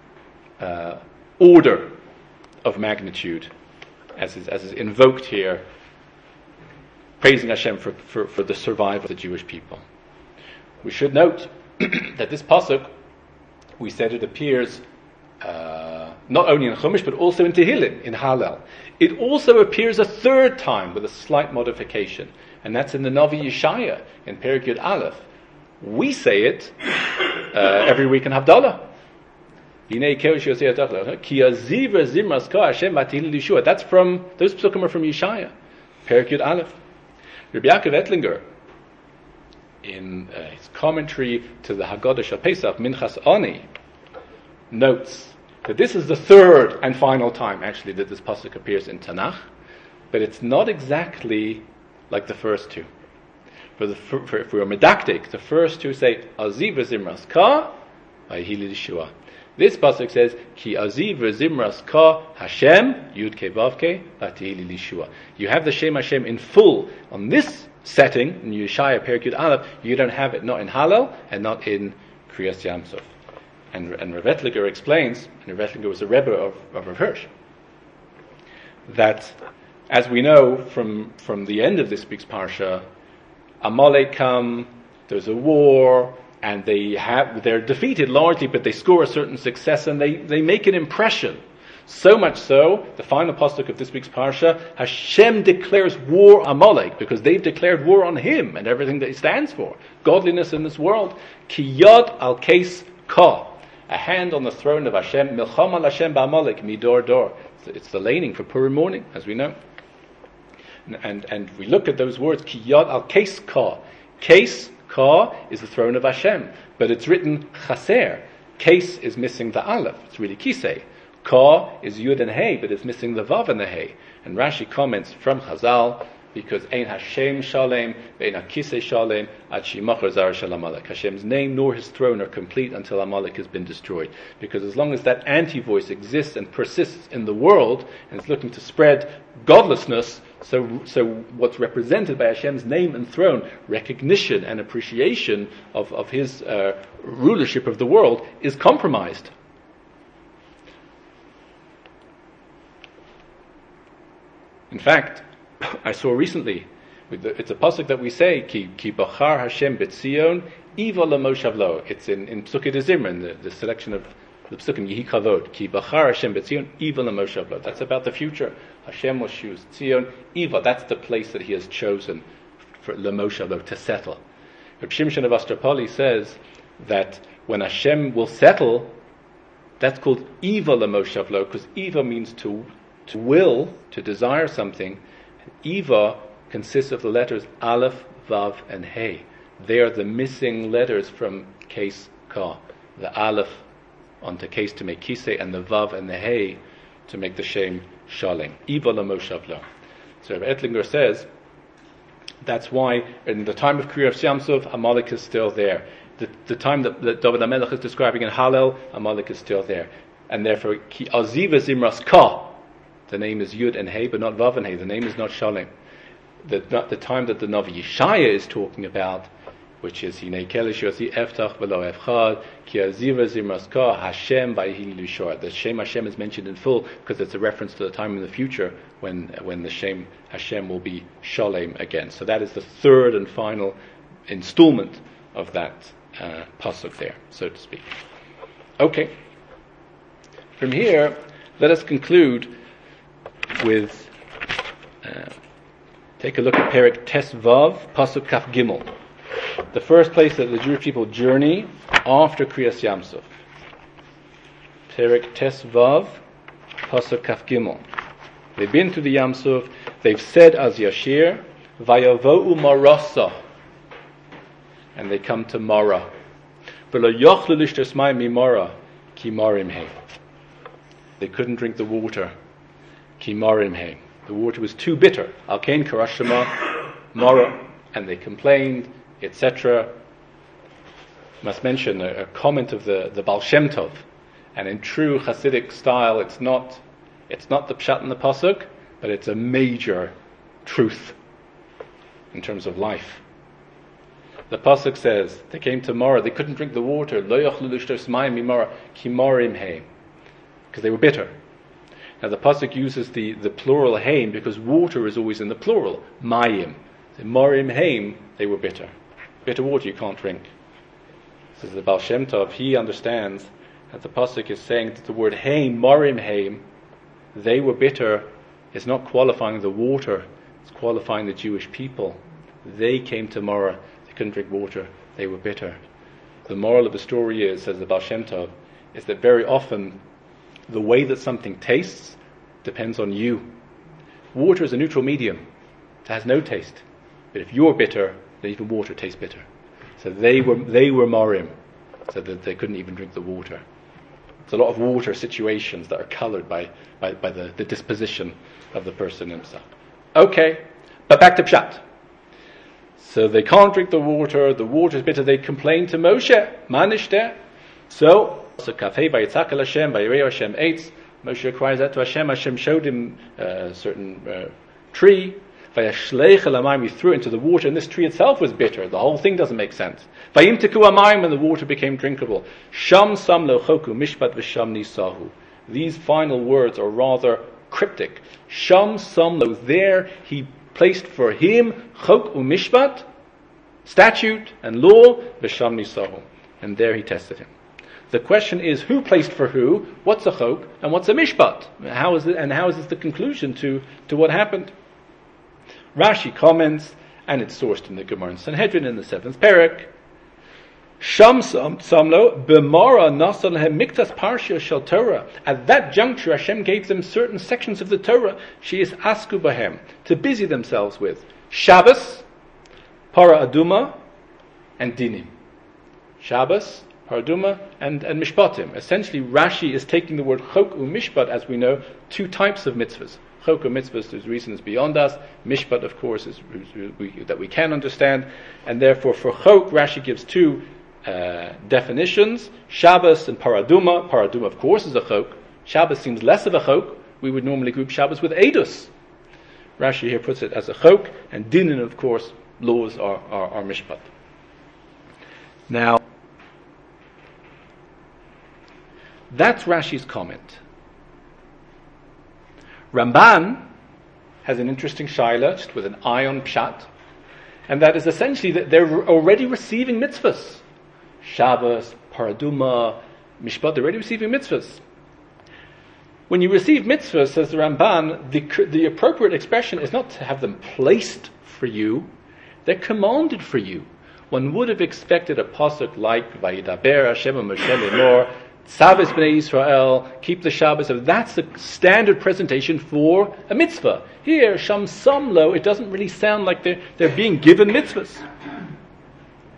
order of magnitude, as is invoked here, praising Hashem for the survival of the Jewish people. We should note that this pasuk, we said it appears not only in Chumash but also in Tehillim, in Hallel. It also appears a third time with a slight modification, and that's in the Navi Yeshaya in Perek Yud Aleph. We say it every week in Havdalah. That's from, those psukim are from Yeshaya, Perek Yud Aleph. Rabbi Yaakov Ettlinger, in his commentary to the Haggadah Shel Pesach, Minchas Ani, notes that this is the third and final time, actually, that this pasuk appears in Tanakh, but it's not exactly like the first two. If we are medactic, the first two say, Aziv v'zimras ka, v'yihili Yeshua. This pasuk says, Ki aziv v'zimras ka Hashem, Yud Ke Vav Ke, v'yihili Yeshua. You have the Shem Hashem in full on this setting, in Yeshaya, Perek Yud Aleph. You don't have it not in Hallel and not in Kriyas Yamsuf. And Rav Ettlinger explains, and Rav Ettlinger was a Rebbe of Rav Hirsch, that, as we know from the end of this week's Parsha, Amalek come, there's a war, and they're defeated largely, but they score a certain success, and they make an impression. So much so, the final pasuk of this week's Parsha, Hashem declares war on Amalek, because they've declared war on him and everything that he stands for. Godliness in this world. Ki yad al kes ka. A hand on the throne of Hashem. Milcham al Hashem ba'Amalek midor dor. It's the laning for Purim morning, as we know. And we look at those words, Ki yad al kes ka. Kes ka is the throne of Hashem, but it's written chaser. Kes is missing the aleph. It's really kisei. Ka is yud and hey, but it's missing the vav and the hey. And Rashi comments from Chazal, because Ein Hashem Shalem, Ein HaKisei Shalem, Ad Shimachar Zara Shel Amalek. Hashem's name nor his throne are complete until Amalek has been destroyed. Because as long as that anti-voice exists and persists in the world, and is looking to spread godlessness, so what's represented by Hashem's name and throne, recognition and appreciation of his rulership of the world, is compromised. In fact, I saw recently, it's a pasuk that we say, Ki bachar Hashem b'tzion, iva l'moshav lo. It's in Psukei de Zimran, the selection of the psukim, Yehi Kavod. Ki bachar Hashem b'tzion, iva l'moshav lo. That's about the future. Hashem will choose Tzion, Iva. That's the place that he has chosen for l'moshav lo, to settle. Reb Shimshon of Astropoli says that when Hashem will settle, that's called Iva l'moshav lo, because Iva means to will, to desire something. Eva consists of the letters Aleph, Vav, and Hey. They are the missing letters from case ka, the aleph onto case to make kisei, and the vav and the hey to make the shem shalem. Iva la moshavlo. So Rabbi Ettlinger says that's why in the time of Kriyas Yamsuf, Amalek is still there. The time that David HaMelech is describing in Hallel, Amalek is still there. And therefore, Ki Aziva Zimras Ka, the name is Yud and Hey, but not Vav and Hey, the name is not Shalem. The time that the Navi Yeshaya is talking about, which is Hinei Kelish Yosi Eftach V'lo Efchad, Ki Aziva Zimras Ka, Hashem Vayhi Lushor. The Shem Hashem is mentioned in full because it's a reference to the time in the future when the Shem Hashem will be Shalem again. So that is the third and final installment of that pasuk there, so to speak. Okay. From here, let us conclude with take a look at Perek Tes Vav, pasuk Kaf Gimel, the first place that the Jewish people journey after Kriyas Yamsuf. Perek Tes Vav, pasuk Kaf Gimel. They've been through the Yamsuf. They've said Az Yashir, Vayavo'u Marasa, and they come to Mara. They couldn't drink the water. The water was too bitter. Alkein Karashama, Mara, and they complained, etc. Must mention a comment of the Baal Shem Tov, and in true Hasidic style, it's not the pshat in the pasuk, but it's a major truth in terms of life. The pasuk says they came to Mara. They couldn't drink the water. Lo yachlu lishtos mayim mimara ki marim heim, because they were bitter. Now the pasuk uses the plural heim because water is always in the plural. Mayim, so marim heim. They were bitter. Bitter water you can't drink. Says the Baal Shem Tov. He understands that the pasuk is saying that the word heim, marim heim, they were bitter, is not qualifying the water. It's qualifying the Jewish people. They came to Mara. Couldn't drink water, they were bitter. The moral of the story is, says the Baal Shem Tov, is that very often the way that something tastes depends on you. Water is a neutral medium. It has no taste. But if you're bitter, then even water tastes bitter. So they were Marim, so that they couldn't even drink the water. It's a lot of water situations that are coloured by the disposition of the person himself. Okay, but back to Pshat. So they can't drink the water is bitter, they complain to Moshe, manish there. So Kafei by Yitzhak el Hashem, by Yirei Hashem eitz, Moshe cries out to Hashem, Hashem showed him a certain tree, Vayashleich el Amayim, he threw it into the water, and this tree itself was bitter, the whole thing doesn't make sense. Vayim teku Amayim, and the water became drinkable. Sham sam lo choku, mishpat v'sham nisahu. These final words are rather cryptic. Sham sam lo, there he placed for him chok u'mishpat, statute and law, v'sham nisahu, and there he tested him. The question is, who placed for who? What's a chok and what's a mishpat? How is this the conclusion to what happened? Rashi comments, and it's sourced in the Gemara in Sanhedrin in the 7th Perek. Sham samlo b'mara nasan lehem miktas parsha shel Torah. At that juncture, Hashem gave them certain sections of the Torah. She is asku bahem, to busy themselves with Shabbos, para aduma, and dinim. Shabbos, para aduma, and mishpatim. Essentially, Rashi is taking the word chok u'mishpat, as we know, two types of mitzvahs. Chok mitzvahs, there's reasons beyond us. Mishpat, of course, is that we can understand, and therefore for chok, Rashi gives two definitions: Shabbos and paraduma. Paraduma, of course, is a chok. Shabbos seems less of a chok. We would normally group Shabbos with edus. Rashi here puts it as a chok, and dinin, of course, laws are mishpat. Now, that's Rashi's comment. Ramban has an interesting shaila, just with an eye on pshat, and that is essentially that they're already receiving mitzvahs. Shabbos, paraduma, mishpat, they're already receiving mitzvahs. When you receive mitzvahs, says the Ramban, the appropriate expression is not to have them placed for you, they're commanded for you. One would have expected a pasuk like Vayidaber Hashem Moshe Lemor, Tzavis Bnei Yisrael, keep the Shabbos. So that's the standard presentation for a mitzvah. Here, Sham Samlo, it doesn't really sound like they're being given mitzvahs.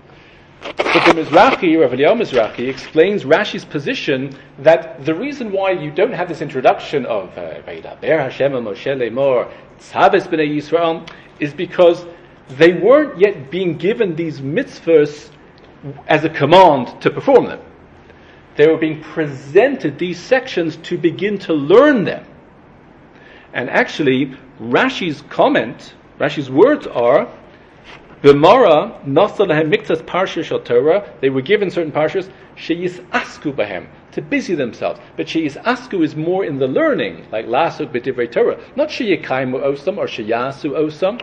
But the Mizrahi, Rav Eliyahu Mizrahi, explains Rashi's position that the reason why you don't have this introduction of Vayidaber Hashem el Moshe lemor Tzaves b'nei Yisrael is because they weren't yet being given these mitzvahs as a command to perform them. They were being presented these sections to begin to learn them. And actually, Rashi's words are, B'mara nasa lahem miktas parsha shel Torah. They were given certain parshas sheyisasku bahem, to busy themselves. But sheyisasku is more in the learning, like lasuk b'divrei Torah, not sheyekaimu osam or sheyasu osam.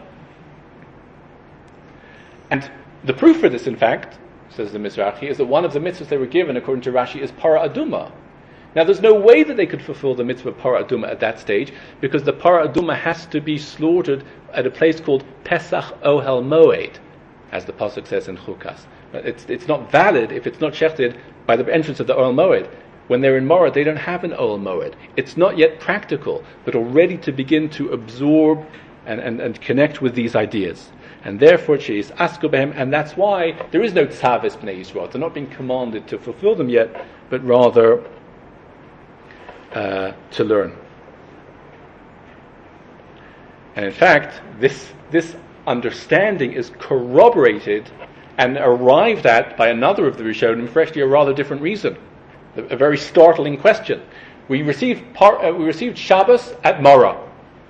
And the proof for this, in fact, says the Mizrahi, is that one of the mitzvahs they were given, according to Rashi, is para aduma. Now, there's no way that they could fulfill the mitzvah of para aduma at that stage, because the para aduma has to be slaughtered at a place called Pesach Ohel Moed, as the pasuk says in Chukas. It's not valid if it's not shechted by the entrance of the Ohel Moed. When they're in Morah, they don't have an Ohel Moed. It's not yet practical, but already to begin to absorb and connect with these ideas. And therefore, she is asko behem, and that's why there is no tzaves b'nei Yisrael. They're not being commanded to fulfill them yet, but rather to learn. And in fact, this understanding is corroborated and arrived at by another of the Rishonim for actually a rather different reason, a very startling question. We received Shabbos at Morah.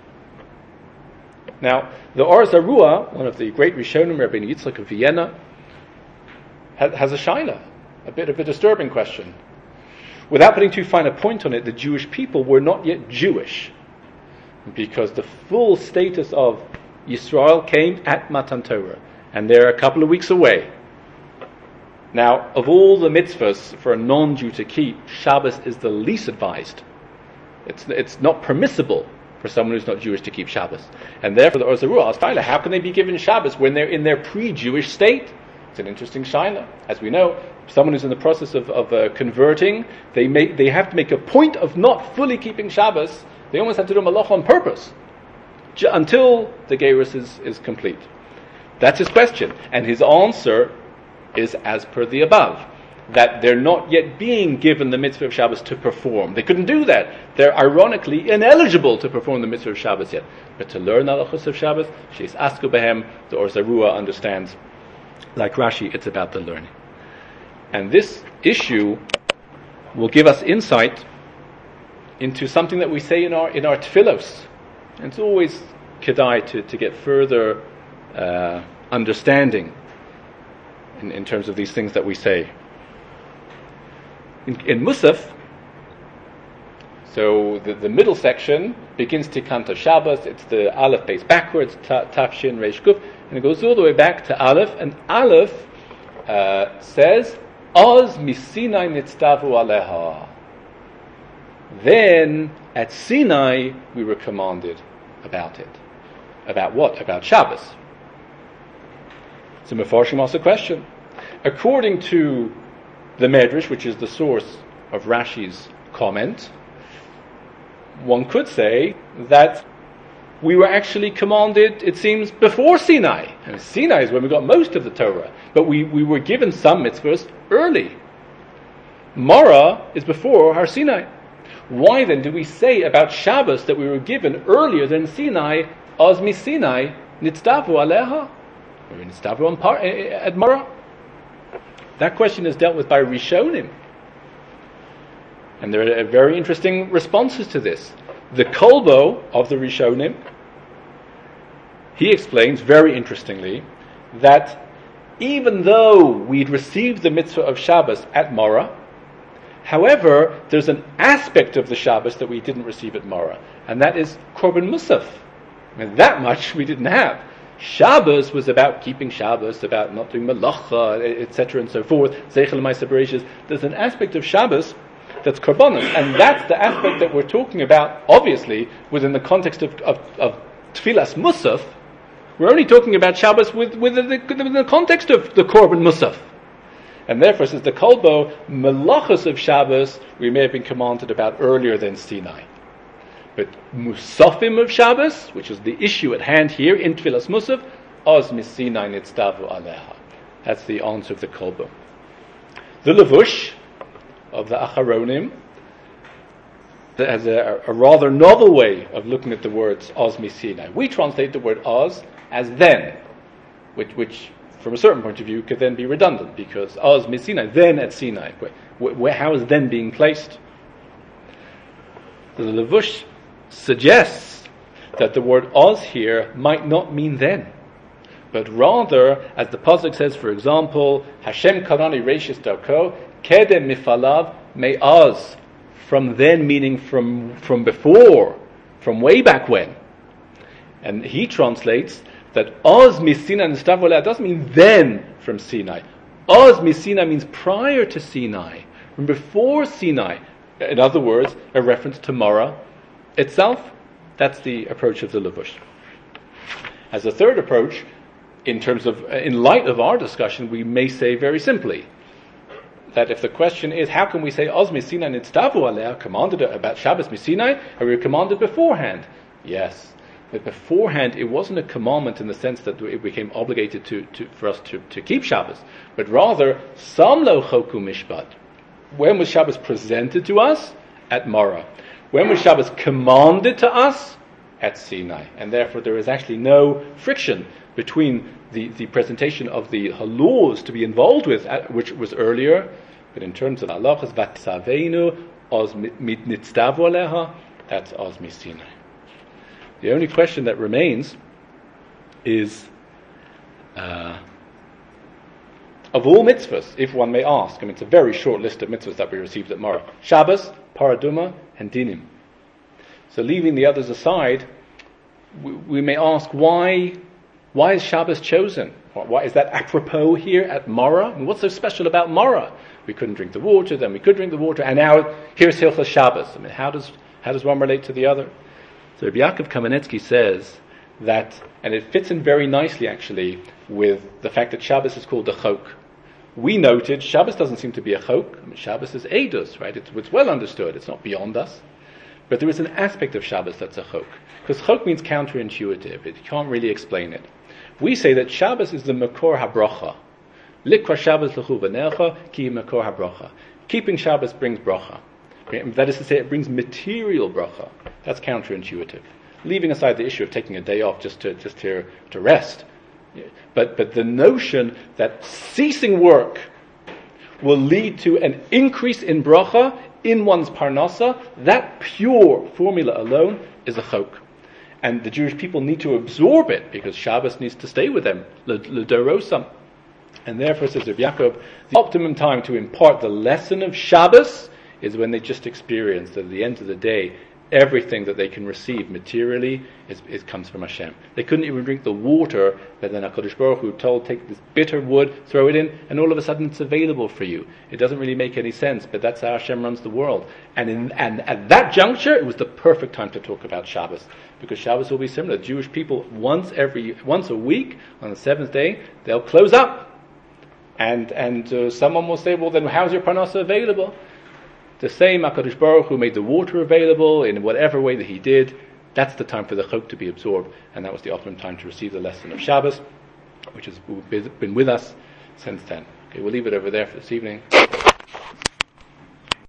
Now, the Or Zarua, one of the great Rishonim, Rabbi Yitzchak of Vienna, has a shaila, a bit of a disturbing question. Without putting too fine a point on it, the Jewish people were not yet Jewish, because the full status of Yisrael came at Matan Torah, and they're a couple of weeks away. Now, of all the mitzvahs for a non-Jew to keep, Shabbos is the least advised. It's not permissible for someone who's not Jewish to keep Shabbos. And therefore the Or Zarua asked, how can they be given Shabbos when they're in their pre-Jewish state? It's an interesting shaila. As we know, someone who's in the process of converting, they have to make a point of not fully keeping Shabbos. They almost have to do malacha on purpose until the gerus is complete. That's his question. And his answer is as per the above, that they're not yet being given the mitzvah of Shabbos to perform. They couldn't do that. They're ironically ineligible to perform the mitzvah of Shabbos yet. But to learn halachos of Shabbos, she's asko behem, the Or Zarua understands, like Rashi, it's about the learning. And this issue will give us insight into something that we say in our tefillos. And it's always kedai to get further understanding in terms of these things that we say. In Musaf, so the middle section begins Tikanta Shabbos. It's the Aleph base backwards, Tafshin Reish Kuf, and it goes all the way back to Aleph. And Aleph says, Oz misinai nitzdavu aleha. Then at Sinai we were commanded about it. About what? About Shabbos. So Mefarshim asks a question. According to the Medrash, which is the source of Rashi's comment, one could say that we were actually commanded, it seems, before Sinai. And Sinai is when we got most of the Torah. But we were given some mitzvahs early. Morah is before Har Sinai. Why then do we say about Shabbos that we were given earlier than Sinai, Oz mi Sinai, nitzdavu aleha? Or nitzdavu at Morah? That question is dealt with by Rishonim. And there are very interesting responses to this. The Kolbo of the Rishonim, he explains very interestingly that even though we'd received the mitzvah of Shabbos at Morah, however, there's an aspect of the Shabbos that we didn't receive at Morah, and that is Korban Musaf. And that much we didn't have. Shabbos was about keeping Shabbos, about not doing malacha, etc. and so forth. Zeichel Ma'aseh Bereishis. There's an aspect of Shabbos that's korbanos, and that's the aspect that we're talking about, obviously, within the context of Tfilas Musaf. We're only talking about Shabbos within the context of the Korban Musaf. And therefore, says the Kolbo, malachos of Shabbos, we may have been commanded about earlier than Sinai. But Musafim of Shabbos, which is the issue at hand here in Tfilas Musaf, Oz mis Sinai nitzdavu aleha. That's the answer of the Kolba. The Levush of the Acharonim that has a rather novel way of looking at the words Oz Misinai. We translate the word Oz as then, which from a certain point of view could then be redundant, because Oz Misinai, then at Sinai. How is then being placed? The Levush suggests that the word Oz here might not mean then, but rather, as the pasuk says, for example, Hashem karani reishis darko kedem mifalav me'az, from then meaning from before, from way back when. And he translates that Oz Misinai Nistav doesn't mean then from Sinai. Oz Misinai means prior to Sinai, from before Sinai. In other words, a reference to Mara itself. That's the approach of the Levush. As a third approach, in light of our discussion, we may say very simply that if the question is, how can we say Oz Misinai Nitzdavu Aleh, commanded about Shabbos Misinai, and we were commanded beforehand? Yes, but beforehand it wasn't a commandment in the sense that it became obligated for us to keep Shabbos, but rather Sam Lo Choku Mishpat. When was Shabbos presented to us? At Mara. When was Shabbos commanded to us? At Sinai. And therefore there is actually no friction between the presentation of the laws to be involved with, which was earlier, but in terms of halachas, Vatzaveinu, Oz Nitzdavu Aleha, that's Oz Misinai. The only question that remains is, of all mitzvahs, if one may ask, it's a very short list of mitzvahs that we received at Mara: Shabbos, Paraduma, and Dinim. So leaving the others aside, we may ask, why is Shabbos chosen? Why is that apropos here at Mara? And what's so special about Mara? We couldn't drink the water, then we could drink the water, and now here's Hilchos Shabbos. How does one relate to the other? So Rabbi Yaakov Kamenetsky says that, and it fits in very nicely actually with the fact that Shabbos is called a chok. We noted Shabbos doesn't seem to be a chok. Shabbos is edus, right? It's well understood. It's not beyond us. But there is an aspect of Shabbos that's a chok. Because chok means counterintuitive. You can't really explain it. We say that Shabbos is the makor habracha. Likra Shabbos l'chu v'necha ki makor habracha. Keeping Shabbos brings bracha. That is to say, it brings material bracha. That's counterintuitive. Leaving aside the issue of taking a day off just to rest. But the notion that ceasing work will lead to an increase in bracha in one's parnasa, that pure formula alone is a chok. And the Jewish people need to absorb it because Shabbos needs to stay with them, l'dorosam. And therefore, says Rav Yaakov, the optimum time to impart the lesson of Shabbos is when they just experience that at the end of the day, everything that they can receive materially comes from Hashem. They couldn't even drink the water that then HaKadosh Baruch Hu told, take this bitter wood, throw it in, and all of a sudden it's available for you. It doesn't really make any sense, but that's how Hashem runs the world. And at that juncture, it was the perfect time to talk about Shabbos, because Shabbos will be similar. Jewish people, once a week, on the seventh day, they'll close up. And someone will say, well, then how's your parnasa available? The same HaKadosh Baruch Hu made the water available in whatever way that He did. That's the time for the chok to be absorbed, and that was the optimum time to receive the lesson of Shabbos, which has been with us since then. Okay, we'll leave it over there for this evening.